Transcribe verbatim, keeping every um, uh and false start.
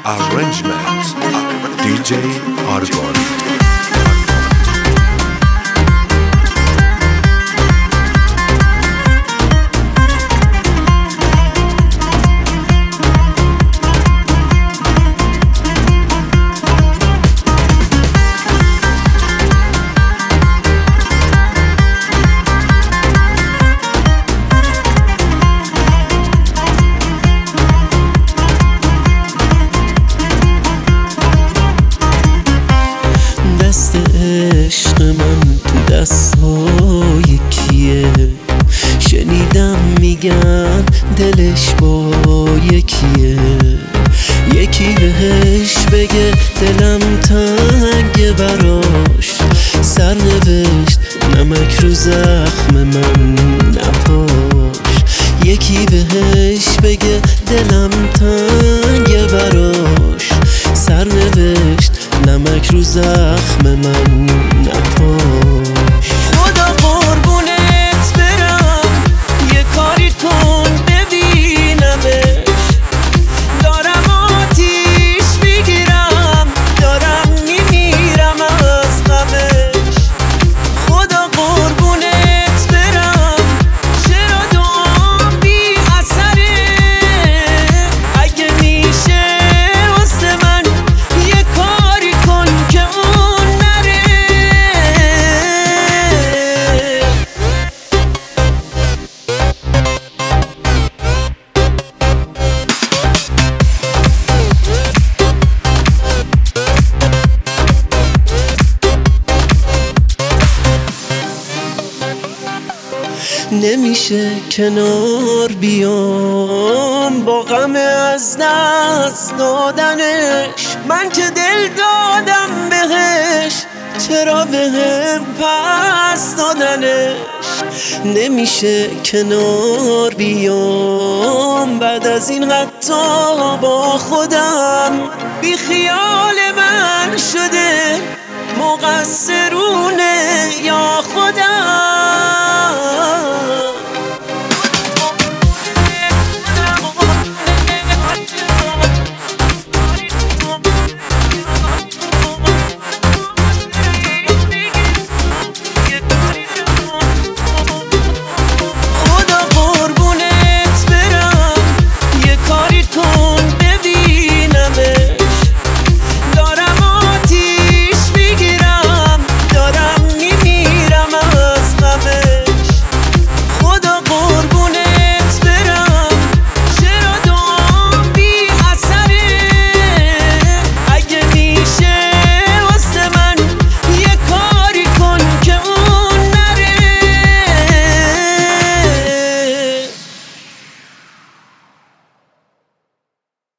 Arrangement دی جی آرگون. دست عشق من تو دستای کیه؟ شنیدم میگن دلش با یکیه. یکی بهش بگه دلم تنگه براش، سرنوشت نمک رو زخم من نپاش. یکی بهش بگه دلم تنگه براش، سرنوشت نمک رو زخم من نپاش. خدا قربونت برم، یه کاری کن ببینمش. دارم آتیش میگیرم، دارم میمیرم از غمش. خدا قربونت برم، چرا دعام بی اثره؟ اگه میشه واسه من یه کاری کن که اون نره. نمیشه کنار بیام با غم از دست دادنش. من که دل دادم بهش، چرا بهم پس دادنش؟ نمیشه کنار بیام بعد از این حتی با خودم بی خیال